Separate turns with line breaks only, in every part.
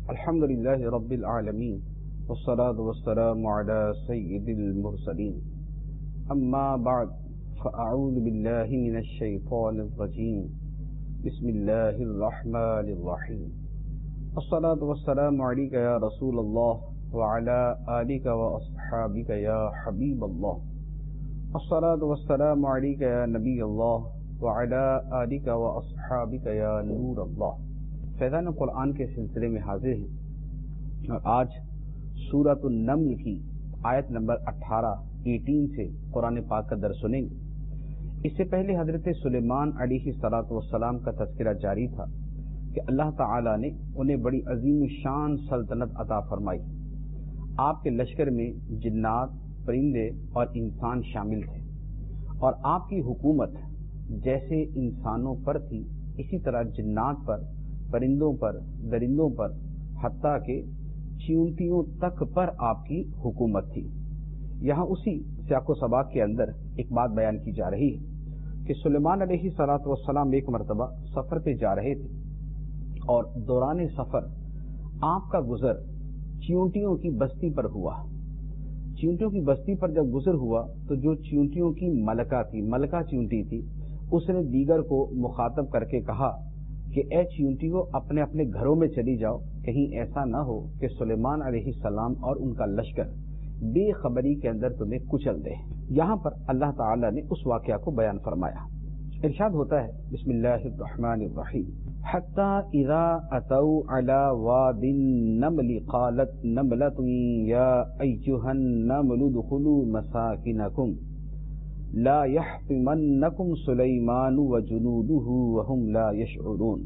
الحمد لله رب العالمين والصلاة والسلام على سيد المرسلين أما بعد فأعوذ بالله من الشيطان الرجيم بسم الله الرحمن الرحيم الصلاة والسلام عليك يا رسول الله وعلى آلك وأصحابك يا حبيب الله الصلاة والسلام عليك يا نبي الله وعلى آلك وأصحابك يا نور الله. فیضان قرآن کے سلسلے میں حاضر ہیں اور آج سورۃ النمل کی آیت نمبر 18 سے قرآن پاک کا درس سنیں گے. اس سے پہلے حضرت سلیمان علیہ السلام کا تذکرہ جاری تھا کہ اللہ تعالی نے انہیں بڑی عظیم شان سلطنت عطا فرمائی. آپ کے لشکر میں جنات، پرندے اور انسان شامل تھے اور آپ کی حکومت جیسے انسانوں پر تھی اسی طرح جنات پر، پرندوں پر، درندوں پر، حتیٰ کہ چیونٹیوں تک پر آپ کی حکومت تھی. یہاں اسی سیاق و سباق کے اندر ایک بات بیان کی جا رہی ہے کہ سلیمان علیہ السلام ایک مرتبہ سفر پہ جا رہے تھے اور دوران سفر آپ کا گزر چیونٹیوں کی بستی پر ہوا. چیونٹیوں کی بستی پر جب گزر ہوا تو جو چیونٹیوں کی ملکہ تھی، ملکہ چیونٹی تھی، اس نے دیگر کو مخاطب کر کے کہا کہ اے چیونٹیوں اپنے اپنے گھروں میں چلی جاؤ، کہیں ایسا نہ ہو کہ سلیمان علیہ السلام اور ان کا لشکر بے خبری کے اندر تمہیں کچل دے. یہاں پر اللہ تعالی نے اس واقعہ کو بیان فرمایا. ارشاد ہوتا ہے بسم اللہ الرحمن الرحیم حتی اذا اتوا علی واد النمل قالت نملۃ یا ایھا النمل ادخلوا مساکنکم لا يحطمنكم سليمان وجنوده وهم لا يشعرون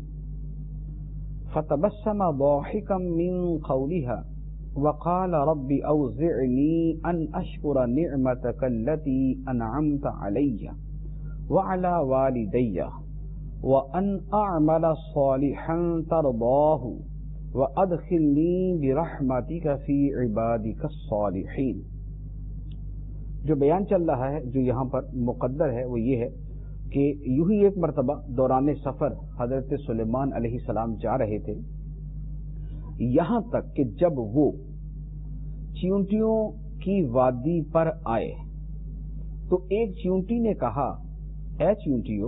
فتبسم ضاحكا من قولها وقال رب أوزعني أن أشكر نعمتك التي أنعمت علي وعلى والدي وأن أعمل صالحا ترضاه وأدخلني برحمتك في عبادك الصالحين. جو بیان چل رہا ہے، جو یہاں پر مقدر ہے وہ یہ ہے کہ یوں ہی ایک مرتبہ دوران سفر حضرت سلیمان علیہ السلام جا رہے تھے، یہاں تک کہ جب وہ چیونٹیوں کی وادی پر آئے تو ایک چیونٹی نے کہا اے چیونٹیوں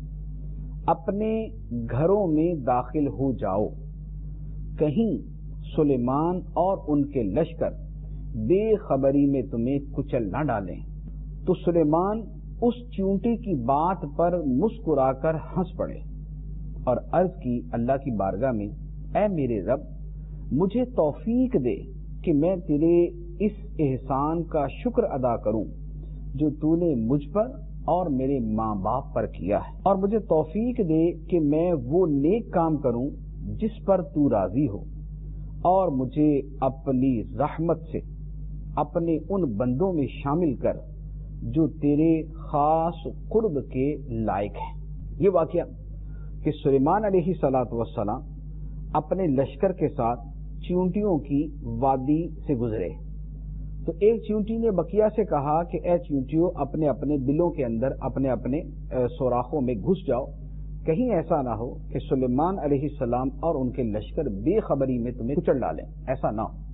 اپنے گھروں میں داخل ہو جاؤ، کہیں سلیمان اور ان کے لشکر بے خبری میں تمہیں کچل نہ ڈالیں. تو سلیمان اس چیونٹی کی بات پر مسکرا کر ہنس پڑے اور عرض کی اللہ کی بارگاہ میں اے میرے رب مجھے توفیق دے کہ میں تیرے اس احسان کا شکر ادا کروں جو تو نے مجھ پر اور میرے ماں باپ پر کیا ہے، اور مجھے توفیق دے کہ میں وہ نیک کام کروں جس پر تو راضی ہو، اور مجھے اپنی رحمت سے اپنے ان بندوں میں شامل کر جو تیرے خاص قرب کے لائق ہیں. یہ واقعہ کہ سلیمان علیہ السلام اپنے لشکر کے ساتھ چیونٹیوں کی وادی سے گزرے تو ایک چیونٹی نے بقیہ سے کہا کہ اے چیونٹیوں اپنے اپنے دلوں کے اندر اپنے اپنے سوراخوں میں گھس جاؤ، کہیں ایسا نہ ہو کہ سلیمان علیہ السلام اور ان کے لشکر بے خبری میں تمہیں کچل ڈالیں، ایسا نہ ہو.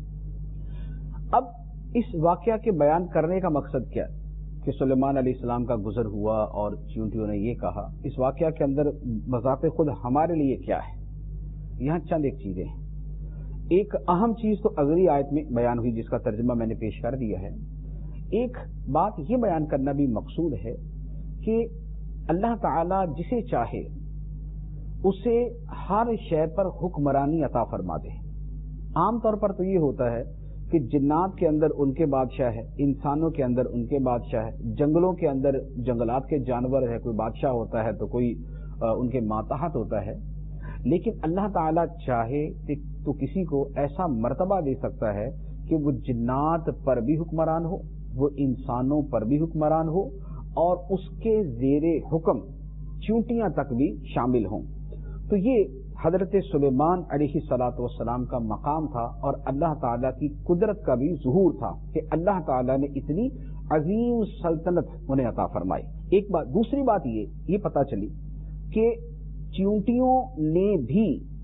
اب اس واقعہ کے بیان کرنے کا مقصد کیا ہے کہ سلیمان علیہ السلام کا گزر ہوا اور چیونٹیوں نے یہ کہا. اس واقعہ کے اندر بذات خود ہمارے لیے کیا ہے؟ یہاں چند ایک چیزیں ہیں. ایک اہم چیز تو اگلی آیت میں بیان ہوئی جس کا ترجمہ میں نے پیش کر دیا ہے. ایک بات یہ بیان کرنا بھی مقصود ہے کہ اللہ تعالی جسے چاہے اسے ہر شے پر حکمرانی عطا فرما دے. عام طور پر تو یہ ہوتا ہے کہ جنات کے اندر ان کے بادشاہ ہے، انسانوں کے اندر ان کے بادشاہ ہے، جنگلوں کے اندر جنگلات کے جانور ہے، کوئی بادشاہ ہوتا ہے تو کوئی ان کے ماتحت ہوتا ہے. لیکن اللہ تعالیٰ چاہے تو کسی کو ایسا مرتبہ دے سکتا ہے کہ وہ جنات پر بھی حکمران ہو، وہ انسانوں پر بھی حکمران ہو، اور اس کے زیر حکم چیونٹیاں تک بھی شامل ہوں. تو یہ حضرت سلیمان علیہ السلام کا مقام تھا اور اللہ تعالیٰ کی قدرت کا بھی ظہور تھا کہ اللہ تعالیٰ نے اتنی عظیم سلطنت انہیں عطا فرمائی. ایک بات. دوسری بات یہ پتہ چلی کہ چیونٹیوں نے بھی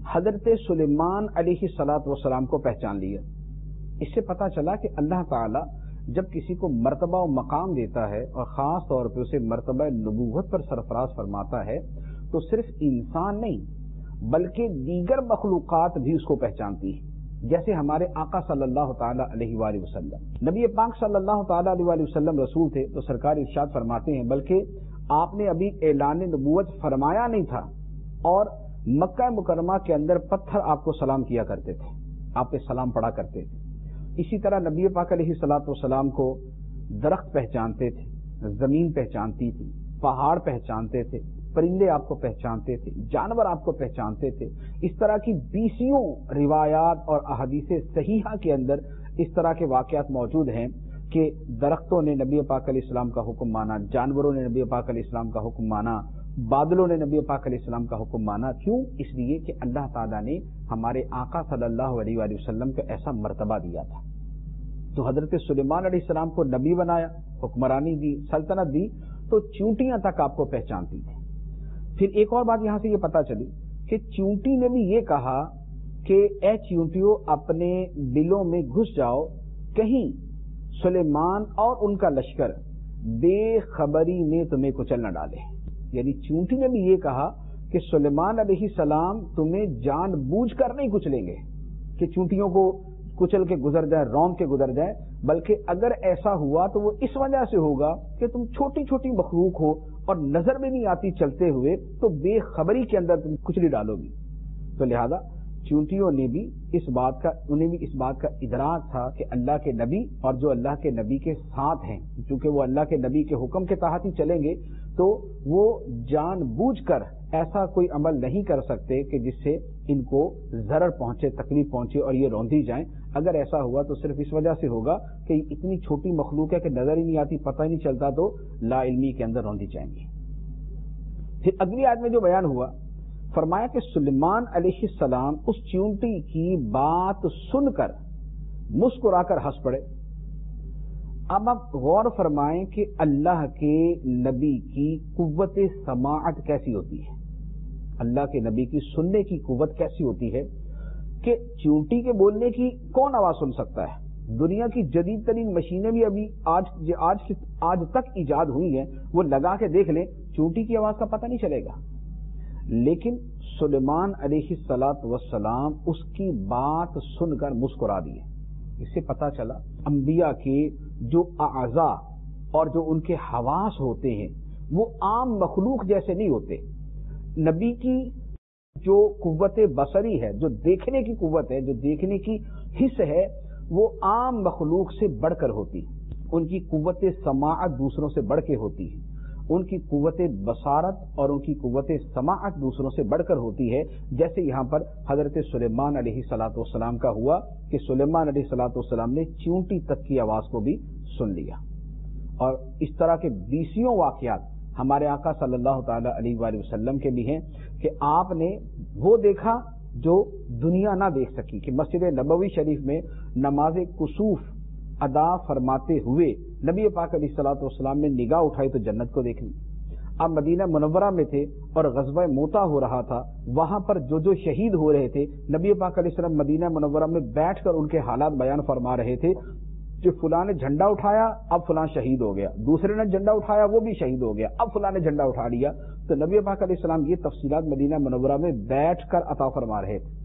حضرت سلیمان علیہ الصلوۃ والسلام کو پہچان لیا۔ اس سے پتہ چلا کہ اللہ تعالی جب کسی کو مرتبہ و مقام دیتا ہے اور خاص طور پہ اسے مرتبہ نبوت پر سرفراز فرماتا ہے تو صرف انسان نہیں بلکہ دیگر مخلوقات بھی اس کو پہچانتی ہے۔ جیسے ہمارے آقا صلی اللہ تعالی علیہ وآلہ وسلم، نبی پاک صلی اللہ تعالی علیہ وآلہ وسلم رسول تھے تو سرکار ارشاد فرماتے ہیں بلکہ آپ نے ابھی اعلان نبوت فرمایا نہیں تھا اور مکہ مکرمہ کے اندر پتھر آپ کو سلام کیا کرتے تھے، آپ پہ سلام پڑا کرتے تھے۔ اسی طرح نبی پاک علیہ الصلوۃ والسلام کو درخت پہچانتے تھے، زمین پہچانتی تھی، پہاڑ پہچانتے تھے، پرندے آپ کو پہچانتے تھے، جانور آپ کو پہچانتے تھے۔ اس طرح کی 20 روایات اور احادیث صحیحہ کے اندر اس طرح کے واقعات موجود ہیں کہ درختوں نے نبی پاک علیہ السلام کا حکم مانا، جانوروں نے نبی پاک علیہ السلام کا حکم مانا، بادلوں نے نبی پاک علیہ السلام کا حکم مانا۔ کیوں؟ اس لیے کہ اللہ تعالیٰ نے ہمارے آقا صلی اللہ علیہ وآلہ وسلم کو ایسا مرتبہ دیا تھا۔ تو حضرت سلیمان علیہ السلام کو نبی بنایا، حکمرانی دی، سلطنت دی، تو چونٹیاں تک آپ کو پہچانتی تھی۔ پھر ایک اور بات یہاں سے یہ پتہ چلی کہ چونٹی نے بھی یہ کہا کہ اے چونٹیوں اپنے بلوں میں گھس جاؤ، کہیں سلیمان اور ان کا لشکر بے خبری میں تمہیں کچل نہ ڈالے۔ یعنی چونٹی نے بھی یہ کہا کہ سلیمان علیہ السلام تمہیں جان بوجھ کر نہیں کچلیں گے کہ چونٹیوں کو کچل کے گزر جائے، رون کے گزر جائے، بلکہ اگر ایسا ہوا تو وہ اس وجہ سے ہوگا کہ تم چھوٹی چھوٹی مخلوق ہو اور نظر بھی نہیں آتی چلتے ہوئے، تو بے خبری کے اندر تم کچلی ڈالو گی۔ تو لہذا چونٹیوں نے بھی انہیں بھی اس بات کا ادراک تھا کہ اللہ کے نبی اور جو اللہ کے نبی کے ساتھ ہیں، چونکہ وہ اللہ کے نبی کے حکم کے تحت ہی چلیں گے، تو وہ جان بوجھ کر ایسا کوئی عمل نہیں کر سکتے کہ جس سے ان کو ضرر پہنچے، تکلیف پہنچے اور یہ روندی جائیں۔ اگر ایسا ہوا تو صرف اس وجہ سے ہوگا کہ اتنی چھوٹی مخلوق ہے کہ نظر ہی نہیں آتی، پتہ ہی نہیں چلتا، تو لا علمی کے اندر روندی جائیں گی۔ پھر اگلی آیت میں جو بیان ہوا، فرمایا کہ سلیمان علیہ السلام اس چونٹی کی بات سن کر مسکرا کر ہنس پڑے۔ اب آپ غور فرمائیں کہ اللہ کے نبی کی قوت سماعت کیسی ہوتی ہے، اللہ کے نبی کی سننے کی قوت کیسی ہوتی ہے کہ چونٹی کے بولنے کی کون آواز سن سکتا ہے؟ دنیا کی جدید ترین مشینیں بھی ابھی آج تک ایجاد ہوئی ہیں، وہ لگا کے دیکھ لیں، چونٹی کی آواز کا پتہ نہیں چلے گا۔ لیکن سلیمان علیہ الصلوۃ والسلام اس کی بات سن کر مسکرا دیے۔ اس سے پتہ چلا انبیاء کے جو اعضاء اور جو ان کے حواس ہوتے ہیں وہ عام مخلوق جیسے نہیں ہوتے۔ نبی کی جو قوت بصری ہے، جو دیکھنے کی قوت ہے، جو دیکھنے کی حس ہے، وہ عام مخلوق سے بڑھ کر ہوتی ہے۔ ان کی قوت سماعت دوسروں سے بڑھ کے ہوتی ہے، ان کی قوت بصارت اور ان کی قوت سماعت دوسروں سے بڑھ کر ہوتی ہے۔ جیسے یہاں پر حضرت سلیمان علیہ الصلوۃ والسلام کا ہوا کہ سلیمان علیہ الصلوۃ والسلام نے چونٹی تک کی آواز کو بھی سن لیا۔ اور اس طرح کے 20 واقعات ہمارے آقا صلی اللہ تعالی علیہ وآلہ وسلم کے بھی ہیں کہ آپ نے وہ دیکھا جو دنیا نہ دیکھ سکی، کہ مسجد نبوی شریف میں نماز کسوف ادا فرماتے ہوئے نبی پاک علیہ الصلوۃ والسلام نے نگاہ اٹھائی تو جنت کو دیکھ لی۔ اب مدینہ منورہ میں تھے اور غزوہ موتا ہو رہا تھا، وہاں پر جو شہید ہو رہے تھے، نبی پاک علیہ السلام مدینہ منورہ میں بیٹھ کر ان کے حالات بیان فرما رہے تھے کہ فلاں نے جھنڈا اٹھایا، اب فلاں شہید ہو گیا، دوسرے نے جھنڈا اٹھایا، وہ بھی شہید ہو گیا، اب فلاں نے جھنڈا اٹھا لیا۔ تو نبی پاک علیہ السلام یہ تفصیلات مدینہ منورہ میں بیٹھ کر عطا فرما رہے تھے۔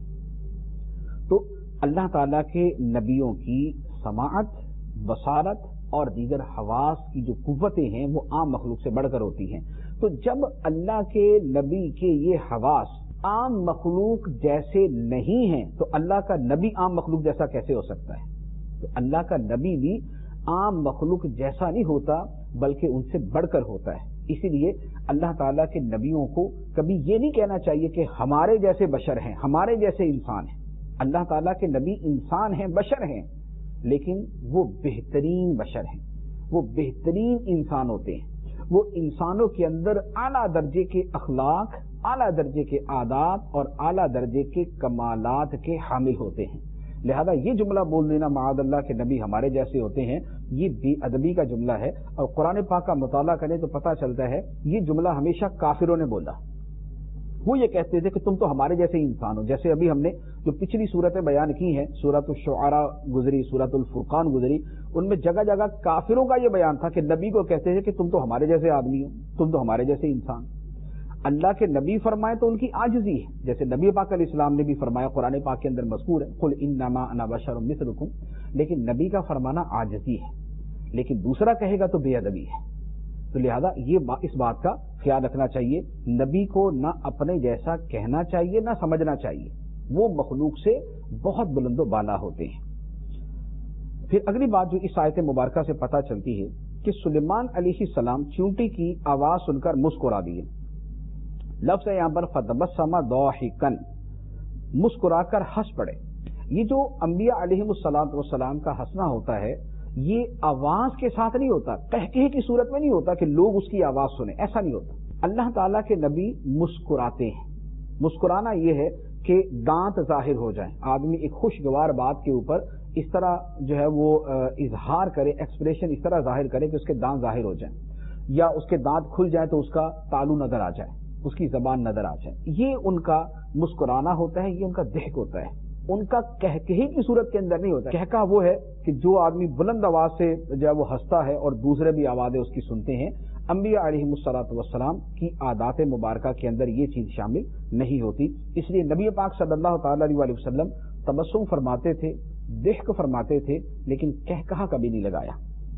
تو اللہ تعالیٰ کے نبیوں کی سماعت، بصارت اور دیگر حواس کی جو قوتیں ہیں وہ عام مخلوق سے بڑھ کر ہوتی ہیں۔ تو جب اللہ کے نبی کے یہ حواس عام مخلوق جیسے نہیں ہیں تو اللہ کا نبی عام مخلوق جیسا کیسے ہو سکتا ہے؟ تو اللہ کا نبی بھی عام مخلوق جیسا نہیں ہوتا بلکہ ان سے بڑھ کر ہوتا ہے۔ اسی لیے اللہ تعالیٰ کے نبیوں کو کبھی یہ نہیں کہنا چاہیے کہ ہمارے جیسے بشر ہیں، ہمارے جیسے انسان ہیں۔ اللہ تعالیٰ کے نبی انسان ہیں، بشر ہیں، لیکن وہ بہترین بشر ہیں، وہ بہترین انسان ہوتے ہیں۔ وہ انسانوں کے اندر اعلیٰ درجے کے اخلاق، اعلیٰ درجے کے عادات اور اعلیٰ درجے کے کمالات کے حامل ہوتے ہیں۔ لہذا یہ جملہ بول دینا معاذ اللہ کہ نبی ہمارے جیسے ہوتے ہیں، یہ بے ادبی کا جملہ ہے، اور قرآن پاک کا مطالعہ کریں تو پتہ چلتا ہے یہ جملہ ہمیشہ کافروں نے بولا۔ وہ یہ کہتے تھے کہ تم تو ہمارے جیسے ہی انسان ہو. جیسے ابھی ہم نے جو پچھلی صورتیں بیان کی ہیں، سورۃ الشعراء گزری، سورۃ الفرقان گزری، ان میں جگہ جگہ کافروں کا یہ بیان تھا کہ نبی کو کہتے تھے کہ تم تو ہمارے جیسے آدمی ہو، تم تو ہمارے جیسے انسان. اللہ کے نبی فرمائے تو ان کی عاجزی ہے، جیسے نبی پاک علیہ السلام نے بھی فرمایا، قرآن پاک کے اندر مذکور ہے قل انما انا بشر مثلکم، لیکن نبی کا فرمانا عاجزی ہے، لیکن دوسرا کہے گا تو بے ادبی ہے. تو لہذا اس بات کا خیال رکھنا چاہیے، نبی کو نہ اپنے جیسا کہنا چاہیے نہ سمجھنا چاہیے، وہ مخلوق سے بہت بلند و بالا ہوتے ہیں. پھر اگلی بات جو اس آیت مبارکہ سے پتہ چلتی ہے کہ سلیمان علیہ السلام چونٹی کی آواز سن کر مسکرا دیے. لفظ ہے یہاں پر فتبسم ضاحکا، مسکرا کر ہنس پڑے. یہ جو انبیاء علیہم السلام کا ہنسنا ہوتا ہے، یہ آواز کے ساتھ نہیں ہوتا، قہقہے کی صورت میں نہیں ہوتا کہ لوگ اس کی آواز سنیں، ایسا نہیں ہوتا. اللہ تعالیٰ کے نبی مسکراتے ہیں. مسکرانا یہ ہے کہ دانت ظاہر ہو جائیں، آدمی ایک خوشگوار بات کے اوپر اس طرح جو ہے وہ اظہار کرے، ایکسپریشن اس طرح ظاہر کرے کہ اس کے دانت ظاہر ہو جائیں، یا اس کے دانت کھل جائیں تو اس کا تالو نظر آ جائے، اس کی زبان نظر آ جائے. یہ ان کا مسکرانا ہوتا ہے، یہ ان کا ضحک ہوتا ہے. ان کا کہکہے کی صورت کے اندر نہیں ہوتا. کہکا وہ ہے کہ جو آدمی بلند آواز سے جو ہے وہ ہنستا ہے اور دوسرے بھی آوازیں اس کی سنتے ہیں. انبیاء علیہم السلام کی عادات مبارکہ کے اندر یہ چیز شامل نہیں ہوتی. اس لیے نبی پاک صلی اللہ تعالی علیہ وسلم تبسم فرماتے تھے، ضحک فرماتے تھے، لیکن کہکہا کبھی نہیں لگایا.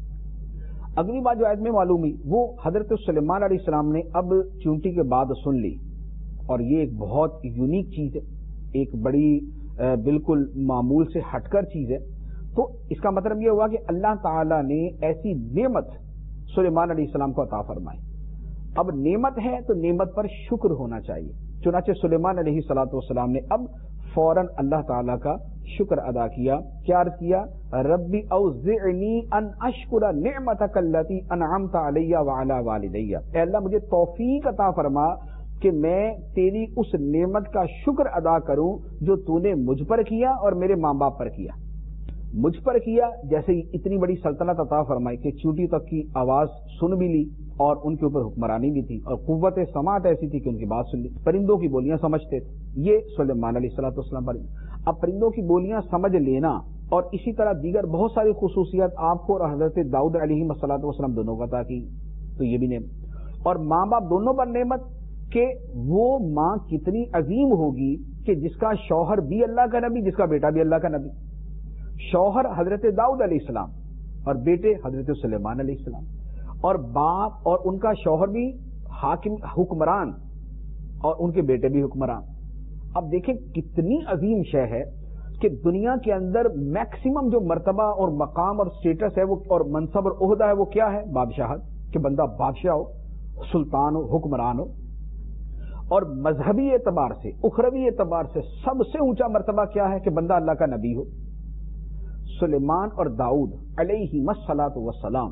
اگلی بات جو آیت میں معلوم ہوئی وہ حضرت سلیمان علیہ السلام نے اب چونٹی کے بعد سن لی، اور یہ ایک بہت یونیک چیز ہے، ایک بڑی بالکل معمول سے ہٹ کر چیز ہے. تو اس کا مطلب یہ ہوا کہ اللہ تعالی نے ایسی نعمت سلیمان علیہ السلام کو عطا فرمائی. اب نعمت ہے تو نعمت پر شکر ہونا چاہیے. چنانچہ سلیمان علیہ السلام نے اب فوراً اللہ تعالیٰ کا شکر ادا کیا. کیا عرض کیا؟ ربی اوزعنی ان اشکر نعمتک التی انعمت علی وعلی والدی، اے اللہ مجھے توفیق عطا فرما کہ میں تیری اس نعمت کا شکر ادا کروں جو تو نے مجھ پر کیا اور میرے ماں باپ پر کیا. مجھ پر کیا جیسے اتنی بڑی سلطنت عطا فرمائی کہ چونٹی تک کی آواز سن بھی لی اور ان کے اوپر حکمرانی بھی تھی، اور قوت سماعت ایسی تھی کہ ان کی بات سن لی. پرندوں کی بولیاں سمجھتے تھے، یہ سلیمان علیہ السلام پر. اب پرندوں کی بولیاں سمجھ لینا اور اسی طرح دیگر بہت ساری خصوصیات آپ کو اور حضرت داؤد علیہ السلام دونوں کا عطا کی، تو یہ بھی نعمت. اور ماں باپ دونوں پر نعمت کہ وہ ماں کتنی عظیم ہوگی کہ جس کا شوہر بھی اللہ کا نبی، جس کا بیٹا بھی اللہ کا نبی. شوہر حضرت داؤد علیہ السلام اور بیٹے حضرت سلیمان علیہ السلام، اور باپ اور ان کا شوہر بھی حاکم حکمران اور ان کے بیٹے بھی حکمران. اب دیکھیں کتنی عظیم شے ہے کہ دنیا کے اندر میکسیمم جو مرتبہ اور مقام اور سٹیٹس ہے وہ اور منصب اور عہدہ ہے وہ کیا ہے؟ بادشاہت، کہ بندہ بادشاہ ہو، سلطان ہو، حکمران ہو. اور مذہبی اعتبار سے، اخروی اعتبار سے سب سے اونچا مرتبہ کیا ہے؟ کہ بندہ اللہ کا نبی ہو. سلیمان اور داؤد علیہم الصلاۃ والسلام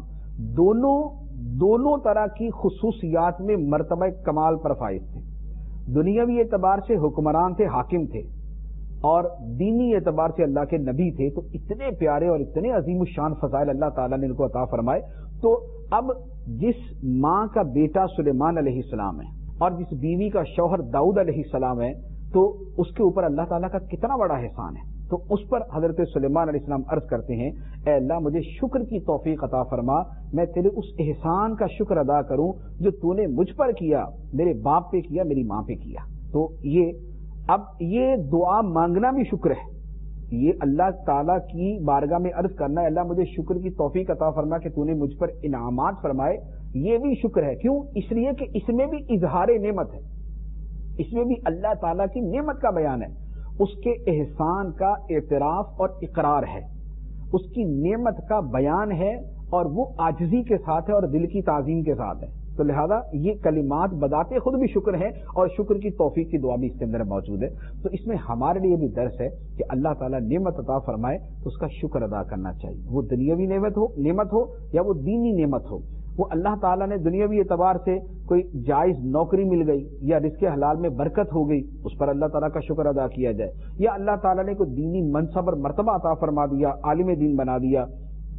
دونوں طرح کی خصوصیات میں مرتبہ کمال پر فائز تھے. دنیاوی اعتبار سے حکمران تھے، حاکم تھے، اور دینی اعتبار سے اللہ کے نبی تھے. تو اتنے پیارے اور اتنے عظیم الشان فضائل اللہ تعالیٰ نے ان کو عطا فرمائے. تو اب جس ماں کا بیٹا سلیمان علیہ السلام ہے اور جس بیوی کا شوہر داؤد علیہ السلام ہے، تو اس کے اوپر اللہ تعالیٰ کا کتنا بڑا احسان ہے. تو اس پر حضرت سلیمان علیہ السلام عرض کرتے ہیں، اے اللہ مجھے شکر کی توفیق عطا فرما، میں تیرے اس احسان کا شکر ادا کروں جو تو نے مجھ پر کیا، میرے باپ پہ کیا، میری ماں پہ کیا. تو اب یہ دعا مانگنا بھی شکر ہے. یہ اللہ تعالیٰ کی بارگاہ میں عرض کرنا ہے، اللہ مجھے شکر کی توفیق عطا فرما کہ تو نے مجھ پر انعامات فرمائے. یہ بھی شکر ہے. کیوں؟ اس لیے کہ اس میں بھی اظہار نعمت ہے، اس میں بھی اللہ تعالیٰ کی نعمت کا بیان ہے، اس کے احسان کا اعتراف اور اقرار ہے، اس کی نعمت کا بیان ہے، اور وہ عاجزی کے ساتھ ہے اور دل کی تعظیم کے ساتھ ہے. تو لہذا یہ کلمات بذات خود بھی شکر ہے، اور شکر کی توفیق کی دعا بھی اس کے اندر موجود ہے. تو اس میں ہمارے لیے بھی درس ہے کہ اللہ تعالیٰ نعمت عطا فرمائے تو اس کا شکر ادا کرنا چاہیے. وہ دنیاوی نعمت ہو یا وہ دینی نعمت ہو. وہ اللہ تعالیٰ نے دنیاوی اعتبار سے کوئی جائز نوکری مل گئی یا رزق حلال میں برکت ہو گئی، اس پر اللہ تعالیٰ کا شکر ادا کیا جائے. یا اللہ تعالیٰ نے کوئی دینی منصب اور مرتبہ عطا فرما دیا، عالم دین بنا دیا،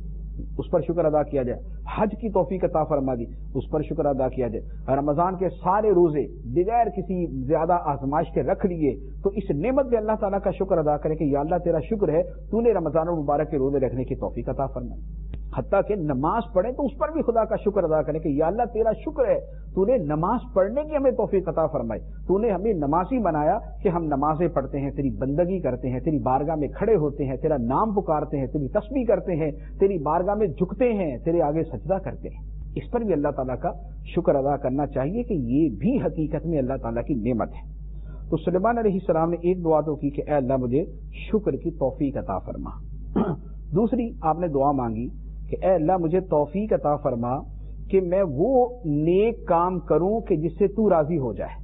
اس پر شکر ادا کیا جائے. حج کی توفیق عطا فرما دی, اس پر شکر ادا کیا جائے. رمضان کے سارے روزے بغیر کسی زیادہ آزمائش کے رکھ لیے تو اس نعمت پہ اللہ تعالیٰ کا شکر ادا کرے کہ یا اللہ تیرا شکر ہے تو نے رمضان المبارک کے روزے رکھنے کی توفیق عطا فرمائی. حتیٰ کہ نماز پڑھیں تو اس پر بھی خدا کا شکر ادا کریں کہ یا اللہ تیرا شکر ہے تو نے نماز پڑھنے کی ہمیں توفیق عطا فرمائی, تو نے ہمیں نمازی بنایا کہ ہم نمازیں پڑھتے ہیں, تیری بندگی کرتے ہیں, تیری بارگاہ میں کھڑے ہوتے ہیں, تیرا نام پکارتے ہیں, تیری تسبیح کرتے ہیں, تیری بارگاہ میں جھکتے ہیں, تیرے آگے سجدہ کرتے ہیں. اس پر بھی اللہ تعالیٰ کا شکر ادا کرنا چاہیے کہ یہ بھی حقیقت میں اللہ تعالیٰ کی نعمت ہے. تو سلیمان علیہ السلام نے ایک دعا تو کی کہ اے اللہ مجھے شکر کی توفیق عطا فرما. دوسری آپ نے دعا مانگی کہ اے اللہ مجھے توفیق عطا فرما کہ میں وہ نیک کام کروں کہ جس سے تو راضی ہو جائے,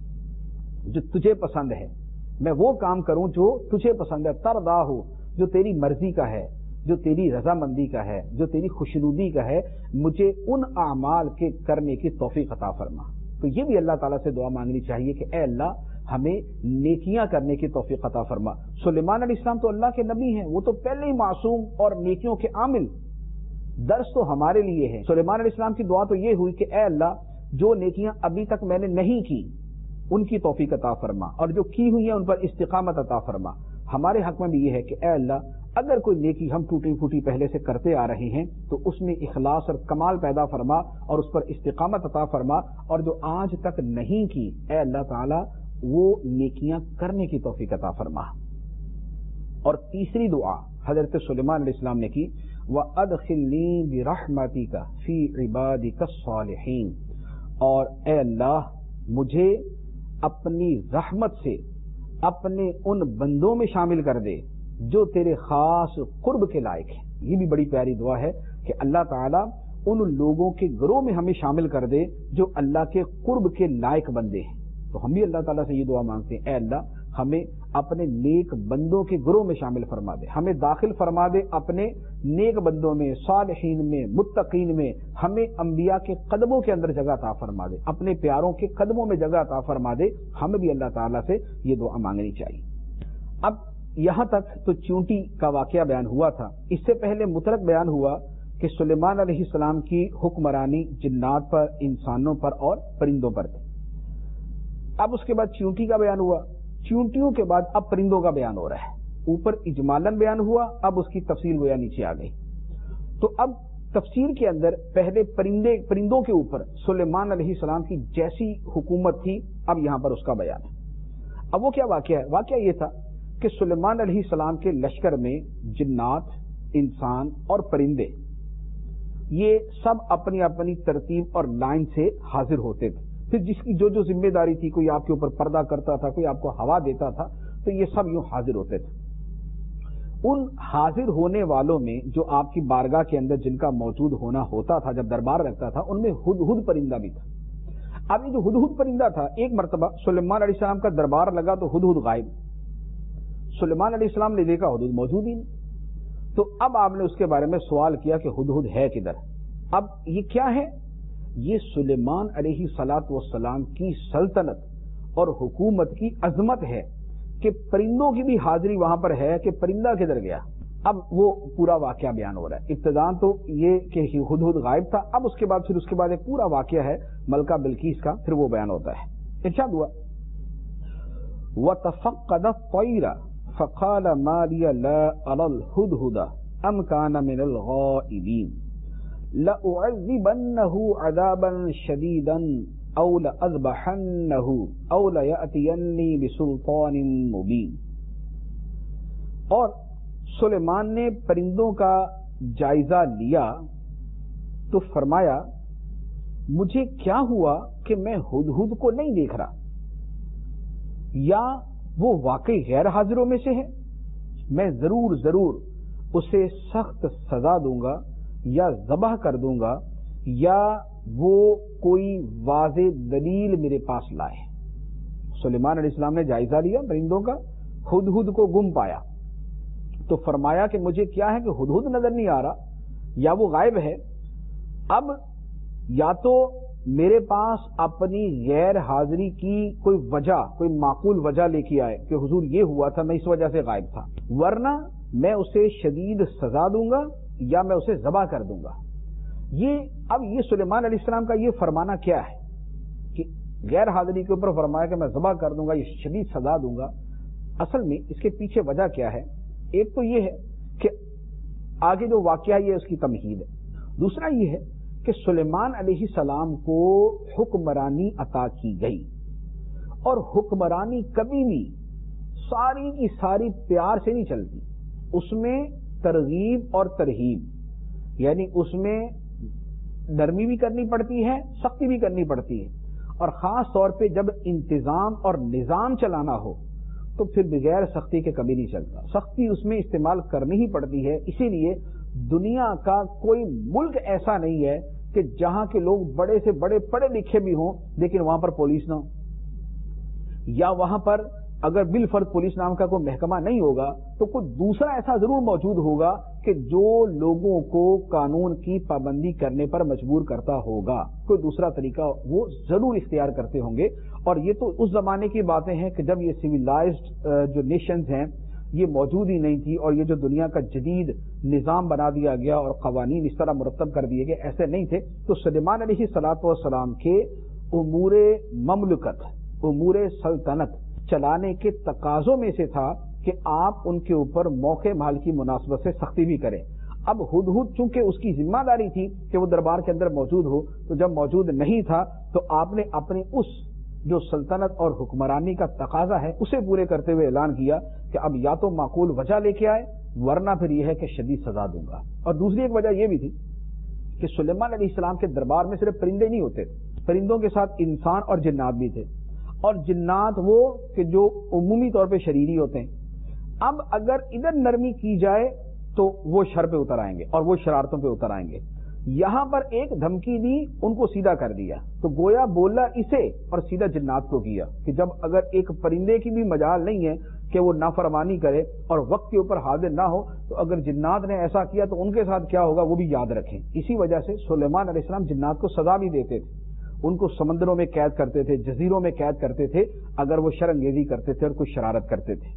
جو تجھے پسند ہے. میں وہ کام کروں جو تجھے پسند ہے, ترضا ہو, جو تیری مرضی کا ہے, جو تیری رضامندی کا ہے, جو تیری خوشنودی کا ہے. مجھے ان اعمال کے کرنے کی توفیق عطا فرما. تو یہ بھی اللہ تعالیٰ سے دعا مانگنی چاہیے کہ اے اللہ ہمیں نیکیاں کرنے کی توفیق عطا فرما. سلیمان علیہ السلام تو اللہ کے نبی ہیں, وہ تو پہلے ہی معصوم اور نیکیوں کے عامل. درس تو ہمارے لیے ہے. سلیمان علیہ السلام کی دعا تو یہ ہوئی کہ اے اللہ جو نیکیاں ابھی تک میں نے نہیں کی ان کی توفیق عطا فرما, اور جو کی ہوئی ہیں ان پر استقامت عطا فرما. ہمارے حق میں بھی یہ ہے کہ اے اللہ اگر کوئی نیکی ہم ٹوٹی پھوٹی پہلے سے کرتے آ رہے ہیں تو اس میں اخلاص اور کمال پیدا فرما اور اس پر استقامت عطا فرما, اور جو آج تک نہیں کی اے اللہ تعالی وہ نیکیاں کرنے کی توفیق عطا فرما. اور تیسری دعا حضرت سلیمان علیہ السلام نے کی, وَأَدْخِلْنِي بِرَحْمَتِكَ فِي عِبَادِكَ الصَّالِحِينَ, اور اے اللہ مجھے اپنی رحمت سے اپنے ان بندوں میں شامل کر دے جو تیرے خاص قرب کے لائق ہیں. یہ بھی بڑی پیاری دعا ہے کہ اللہ تعالیٰ ان لوگوں کے گروہ میں ہمیں شامل کر دے جو اللہ کے قرب کے لائق بندے ہیں. تو ہم بھی اللہ تعالیٰ سے یہ دعا مانگتے ہیں, اے اللہ ہمیں اپنے نیک بندوں کے گروہ میں شامل فرما دے, ہمیں داخل فرما دے اپنے نیک بندوں میں, صالحین میں, متقین میں. ہمیں انبیاء کے قدموں کے اندر جگہ عطا فرما دے, اپنے پیاروں کے قدموں میں جگہ عطا فرما دے. ہمیں بھی اللہ تعالیٰ سے یہ دعا مانگنی چاہیے. اب یہاں تک تو چونٹی کا واقعہ بیان ہوا تھا. اس سے پہلے مترک بیان ہوا کہ سلیمان علیہ السلام کی حکمرانی جنات پر, انسانوں پر اور پرندوں پر تھی. اب اس کے بعد چونٹی کا بیان ہوا, چونٹیوں کے بعد اب پرندوں کا بیان ہو رہا ہے. اوپر اجمالاً بیان ہوا, اب اس کی تفصیل گویا نیچے آ گئی. تو اب تفسیر کے اندر پہلے پرندوں کے اوپر سلیمان علیہ السلام کی جیسی حکومت تھی, اب یہاں پر اس کا بیان ہے. اب وہ کیا واقعہ ہے؟ واقعہ یہ تھا کہ سلیمان علیہ السلام کے لشکر میں جنات, انسان اور پرندے یہ سب اپنی اپنی ترتیب اور لائن سے حاضر ہوتے تھے. پھر جس کی جو ذمہ داری تھی, کوئی آپ کے اوپر پردہ کرتا تھا, کوئی آپ کو ہوا دیتا تھا, تو یہ سب یوں حاضر ہوتے تھے. ان حاضر ہونے والوں میں جو آپ کی بارگاہ کے اندر جن کا موجود ہونا ہوتا تھا جب دربار رکھتا تھا, ان میں ہدہد پرندہ بھی تھا. اب یہ جو ہدہد پرندہ تھا, ایک مرتبہ سلیمان علیہ السلام کا دربار لگا تو ہدہد غائب. سلیمان علیہ السلام نے دیکھا ہدہد موجود ہی نہیں. تو اب آپ نے اس کے بارے میں سوال کیا کہ ہدہد ہے کدھر. اب یہ کیا ہے؟ یہ سلیمان علیہ الصلوۃ والسلام کی سلطنت اور حکومت کی عظمت ہے کہ پرندوں کی بھی حاضری وہاں پر ہے کہ پرندہ کدھر گیا. اب وہ پورا واقعہ بیان ہو رہا ہے. ابتداء تو یہ کہ ہدہد غائب تھا, اب اس کے بعد ایک پورا واقعہ ہے ملکہ بلقیس کا, پھر وہ بیان ہوتا ہے. ارشاد ہوا وَتَفَقَّدَ الطَّيْرَ فَقَالَ مَا لِيَ لَا أَرَى الْهُدْهُدَ أَمْ كَانَ مِنَ الْغَائِبِينَ لَأُعَذِّبَنَّهُ عَذَابًا شَدِيدًا أَوْ لَأَذْبَحَنَّهُ أَوْ لَيَأْتِيَنِّي بِسُلْطَانٍ مُبِينٍ. اور سلیمان نے پرندوں کا جائزہ لیا تو فرمایا مجھے کیا ہوا کہ میں ہدہد کو نہیں دیکھ رہا, یا وہ واقعی غیر حاضروں میں سے ہے. میں ضرور اسے سخت سزا دوں گا یا ذبح کر دوں گا, یا وہ کوئی واضح دلیل میرے پاس لائے. سلیمان علیہ السلام نے جائزہ لیا پرندوں کا, ہدہد کو گم پایا تو فرمایا کہ مجھے کیا ہے کہ ہدہد نظر نہیں آ رہا یا وہ غائب ہے. اب یا تو میرے پاس اپنی غیر حاضری کی کوئی وجہ, کوئی معقول وجہ لے کے آئے کہ حضور یہ ہوا تھا, میں اس وجہ سے غائب تھا, ورنہ میں اسے شدید سزا دوں گا یا میں اسے ذبح کر دوں گا۔ اب یہ سلیمان علیہ السلام کا یہ فرمانا کیا ہے کہ غیر حاضری کے اوپر فرمایا کہ میں ذبح کر دوں گا، یہ شدید سزا دوں گا۔ اصل میں اس کے پیچھے وجہ کیا ہے؟ ایک تو یہ ہے کہ آگے جو واقعہ یہ اس کی تمہید ہے، دوسرا یہ ہے کہ سلیمان علیہ السلام کو حکمرانی عطا کی گئی، اور حکمرانی کبھی بھی ساری کی ساری پیار سے نہیں چلتی، اس میں ترغیب اور ترہیب، یعنی اس میں نرمی بھی کرنی پڑتی ہے، سختی بھی کرنی پڑتی ہے، اور خاص طور پہ جب انتظام اور نظام چلانا ہو تو پھر بغیر سختی کے کبھی نہیں چلتا، سختی اس میں استعمال کرنی ہی پڑتی ہے۔ اسی لیے دنیا کا کوئی ملک ایسا نہیں ہے کہ جہاں کے لوگ بڑے سے بڑے پڑھے لکھے بھی ہوں لیکن وہاں پر پولیس نہ ہو، یا وہاں پر اگر بالفرض پولیس نام کا کوئی محکمہ نہیں ہوگا تو کوئی دوسرا ایسا ضرور موجود ہوگا کہ جو لوگوں کو قانون کی پابندی کرنے پر مجبور کرتا ہوگا، کوئی دوسرا طریقہ وہ ضرور اختیار کرتے ہوں گے۔ اور یہ تو اس زمانے کی باتیں ہیں کہ جب یہ سویلائزڈ جو نیشنز ہیں یہ موجود ہی نہیں تھی، اور یہ جو دنیا کا جدید نظام بنا دیا گیا اور قوانین اس طرح مرتب کر دیے گئے ایسے نہیں تھے۔ تو سلیمان علیہ الصلوۃ والسلام کے امور مملکت، امور سلطنت چلانے کے تقاضوں میں سے تھا کہ آپ ان کے اوپر موقع محل کی مناسبت سے سختی بھی کریں۔ اب ہدہد چونکہ اس کی ذمہ داری تھی کہ وہ دربار کے اندر موجود ہو، تو جب موجود نہیں تھا تو آپ نے اپنی اس جو سلطنت اور حکمرانی کا تقاضا ہے اسے پورے کرتے ہوئے اعلان کیا کہ اب یا تو معقول وجہ لے کے آئے، ورنہ پھر یہ ہے کہ شدید سزا دوں گا۔ اور دوسری ایک وجہ یہ بھی تھی کہ سلیمان علیہ السلام کے دربار میں صرف پرندے نہیں ہوتے تھے، پرندوں کے ساتھ انسان اور جنات بھی تھے، اور جنات وہ کہ جو عمومی طور پہ شریری ہوتے ہیں۔ اب اگر ادھر نرمی کی جائے تو وہ شر پہ اتر آئیں گے اور وہ شرارتوں پہ اتر آئیں گے۔ یہاں پر ایک دھمکی دی، ان کو سیدھا کر دیا، تو گویا بولا اسے اور سیدھا جنات کو کیا کہ جب اگر ایک پرندے کی بھی مجال نہیں ہے کہ وہ نافرمانی کرے اور وقت کے اوپر حاضر نہ ہو، تو اگر جنات نے ایسا کیا تو ان کے ساتھ کیا ہوگا وہ بھی یاد رکھیں۔ اسی وجہ سے سلیمان علیہ السلام جنات کو سزا بھی دیتے تھے، ان کو سمندروں میں قید کرتے تھے، جزیروں میں قید کرتے تھے اگر وہ شر انگیزی کرتے تھے اور کوئی شرارت کرتے تھے۔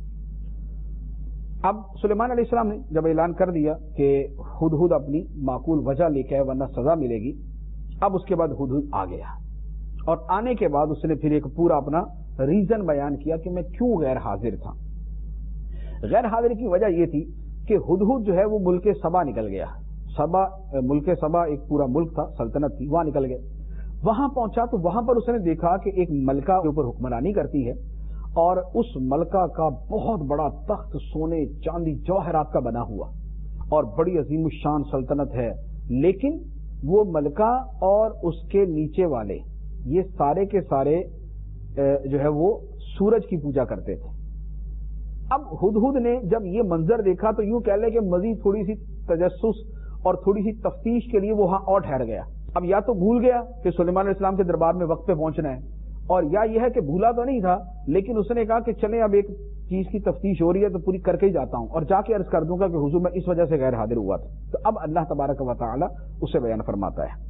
اب سلیمان علیہ السلام نے جب اعلان کر دیا کہ ہدہد اپنی معقول وجہ لے کے آئے ورنہ سزا ملے گی، اب اس کے بعد ہدہد آ گیا، اور آنے کے بعد اس نے پھر ایک پورا اپنا ریزن بیان کیا کہ میں کیوں غیر حاضر تھا۔ غیر حاضر کی وجہ یہ تھی کہ ہدہد جو ہے وہ ملک سبا نکل گیا، ملک سبا ایک پورا ملک تھا، سلطنت تھی، وہاں نکل گیا۔ وہاں پہنچا تو وہاں پر اس نے دیکھا کہ ایک ملکہ کے اوپر حکمرانی کرتی ہے، اور اس ملکہ کا بہت بڑا تخت سونے چاندی جواہرات کا بنا ہوا اور بڑی عظیم الشان سلطنت ہے، لیکن وہ ملکہ اور اس کے نیچے والے یہ سارے کے سارے جو ہے وہ سورج کی پوجا کرتے تھے۔ اب ہدہد نے جب یہ منظر دیکھا تو یوں کہہ لے کہ مزید تھوڑی سی تجسس اور تھوڑی سی تفتیش کے لیے وہ وہاں اور ٹھہر گیا۔ اب یا تو بھول گیا کہ سلیمان علیہ السلام کے دربار میں وقت پہ پہنچنا ہے، اور یا یہ ہے کہ بھولا تو نہیں تھا لیکن اس نے کہا کہ چلیں اب ایک چیز کی تفتیش ہو رہی ہے تو پوری کر کے ہی جاتا ہوں، اور جا کے عرض کر دوں گا کہ حضور میں اس وجہ سے غیر حاضر ہوا تھا۔ تو اب اللہ تبارک و تعالی اسے بیان فرماتا ہے،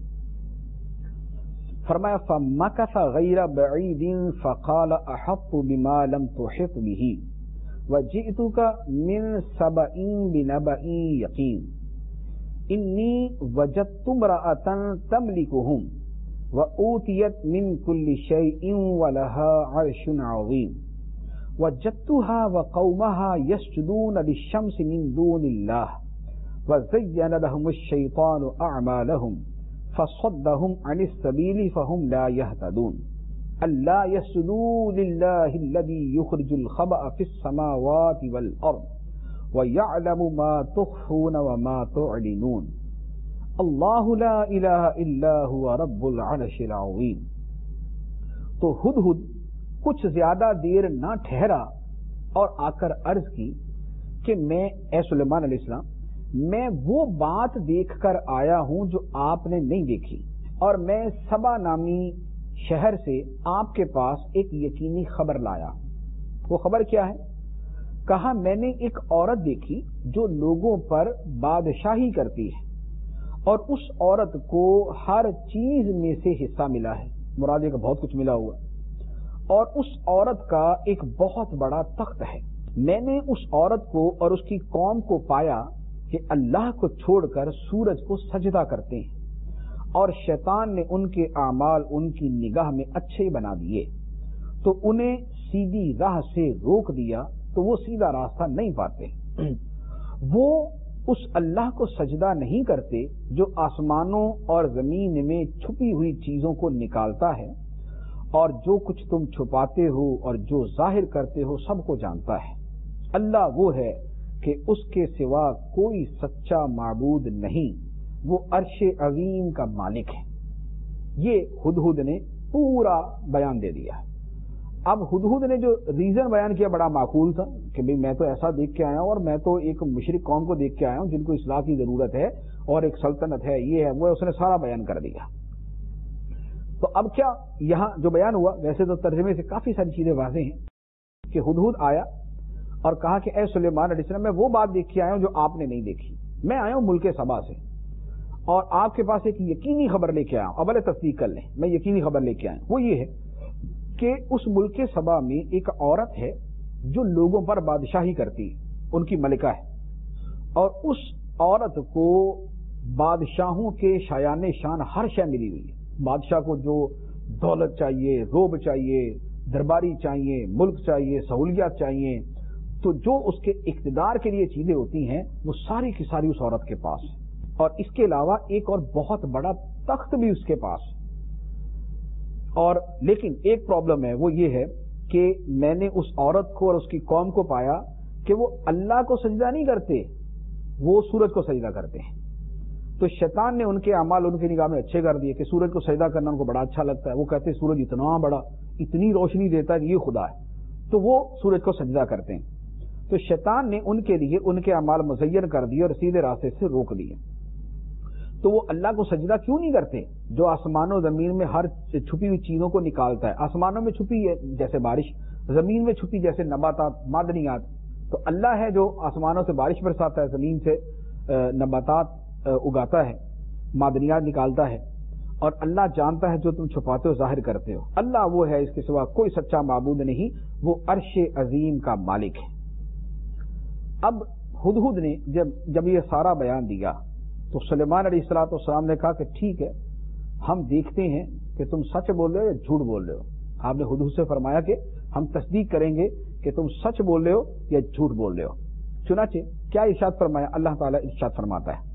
فرمایا فَمَكَثَ غَيْرَ بَعِيدٍ فَقَالَ أَحَطُّ بِمَا لَمْ تُحِطْ بِهِ وَجِئْتُكَ مِنْ سَبَإٍ بِنَبَإٍ يَقِينٍ إِنِّي وَجَدتُّ امْرَأَةً تَمْلِكُهُمْ وَأُوتِيَتْ مِنْ كُلِّ شَيْءٍ وَلَهَا عَرْشٌ عَظِيمٌ وَجَدتُّهَا وَقَوْمَهَا يَسْجُدُونَ لِلشَّمْسِ مِنْ دُونِ اللَّهِ وَزَيَّنَ لَهُمُ الشَّيْطَانُ أَعْمَالَهُمْ فَصَدَّهُمْ عَنِ السَّبِيلِ فَهُمْ لَا يَهْتَدُونَ أَلَّا يَسْجُدُوا لِلَّهِ الَّذِي يُخْرِجُ الْخَبْءَ فِي السَّمَاوَاتِ وَالْأَرْضِ وَيَعْلَمُ مَا تُخْفُونَ وَمَا تُعْلِنُونَ اللہ لا الہ الا هو رب العرش العظیم۔ تو ہدہد کچھ زیادہ دیر نہ ٹھہرا اور آ کر عرض کی کہ میں اے سلیمان علیہ السلام میں وہ بات دیکھ کر آیا ہوں جو آپ نے نہیں دیکھی، اور میں سبا نامی شہر سے آپ کے پاس ایک یقینی خبر لایا۔ وہ خبر کیا ہے؟ کہا میں نے ایک عورت دیکھی جو لوگوں پر بادشاہی کرتی ہے، اور اس عورت کو ہر چیز میں سے حصہ ملا ہے، مراد کا بہت کچھ ملا ہوا، اور اس عورت کا ایک بہت بڑا تخت ہے۔ میں نے اس عورت کو اور اس کی قوم کو پایا کہ اللہ کو چھوڑ کر سورج کو سجدہ کرتے ہیں، اور شیطان نے ان کے اعمال ان کی نگاہ میں اچھے بنا دیے تو انہیں سیدھی راہ سے روک دیا تو وہ سیدھا راستہ نہیں پاتے۔ وہ اس اللہ کو سجدہ نہیں کرتے جو آسمانوں اور زمین میں چھپی ہوئی چیزوں کو نکالتا ہے، اور جو کچھ تم چھپاتے ہو اور جو ظاہر کرتے ہو سب کو جانتا ہے۔ اللہ وہ ہے کہ اس کے سوا کوئی سچا معبود نہیں، وہ عرش عظیم کا مالک ہے۔ یہ ہدہد نے پورا بیان دے دیا۔ اب ہدہد نے جو ریزن بیان کیا بڑا معقول تھا کہ بھئی میں تو ایسا دیکھ کے آیا ہوں، اور میں تو ایک مشرک قوم کو دیکھ کے آیا ہوں جن کو اصلاح کی ضرورت ہے، اور ایک سلطنت ہے، یہ ہے وہ ہے، اس نے سارا بیان کر دیا۔ تو اب کیا یہاں جو بیان ہوا، ویسے تو ترجمے سے کافی ساری چیزیں واضح ہیں کہ ہدہد آیا اور کہا کہ اے سلیمان علیہ السلام، میں وہ بات دیکھ کے آیا ہوں جو آپ نے نہیں دیکھی۔ میں آیا ہوں ملک سبا سے، اور آپ کے پاس ایک یقینی خبر لے کے آیا ہوں، اول تصدیق کر لیں، میں یقینی خبر لے کے آیا ہوں۔ وہ یہ ہے کہ اس ملک سبا میں ایک عورت ہے جو لوگوں پر بادشاہی کرتی ہے، ان کی ملکہ ہے، اور اس عورت کو بادشاہوں کے شایان شان ہر شے ملی ہوئی ہے۔ بادشاہ کو جو دولت چاہیے، روب چاہیے، درباری چاہیے، ملک چاہیے، سہولیات چاہیے، تو جو اس کے اقتدار کے لیے چیزیں ہوتی ہیں وہ ساری کی ساری اس عورت کے پاس ہے، اور اس کے علاوہ ایک اور بہت بڑا تخت بھی اس کے پاس ہے۔ اور لیکن ایک پرابلم ہے، وہ یہ ہے کہ میں نے اس عورت کو اور اس کی قوم کو پایا کہ وہ اللہ کو سجدہ نہیں کرتے، وہ سورج کو سجدہ کرتے ہیں۔ تو شیطان نے ان کے اعمال ان کی نگاہ میں اچھے کر دیے کہ سورج کو سجدہ کرنا ان کو بڑا اچھا لگتا ہے۔ وہ کہتے ہیں سورج اتنا بڑا، اتنی روشنی دیتا ہے کہ یہ خدا ہے، تو وہ سورج کو سجدہ کرتے ہیں۔ تو شیطان نے ان کے لیے ان کے اعمال مزین کر دیے اور سیدھے راستے سے روک دیے۔ تو وہ اللہ کو سجدہ کیوں نہیں کرتے جو آسمان و زمین میں ہر چھپی ہوئی چیزوں کو نکالتا ہے؟ آسمانوں میں چھپی ہے جیسے بارش، زمین میں چھپی جیسے نباتات، معدنیات۔ تو اللہ ہے جو آسمانوں سے بارش برساتا ہے، زمین سے نباتات اگاتا ہے، معدنیات نکالتا ہے، اور اللہ جانتا ہے جو تم چھپاتے ہو ظاہر کرتے ہو۔ اللہ وہ ہے، اس کے سوا کوئی سچا معبود نہیں، وہ عرش عظیم کا مالک ہے۔ اب ہدہد نے جب یہ سارا بیان دیا تو سلیمان علیہ السلام نے کہا کہ ٹھیک ہے، ہم دیکھتے ہیں کہ تم سچ بول رہے ہو یا جھوٹ بول رہے ہو۔ آپ نے ہدہد سے فرمایا کہ ہم تصدیق کریں گے کہ تم سچ بول رہے ہو یا جھوٹ بول رہے ہو۔ چنانچہ کیا ارشاد فرمایا؟ اللہ تعالیٰ ارشاد فرماتا ہے،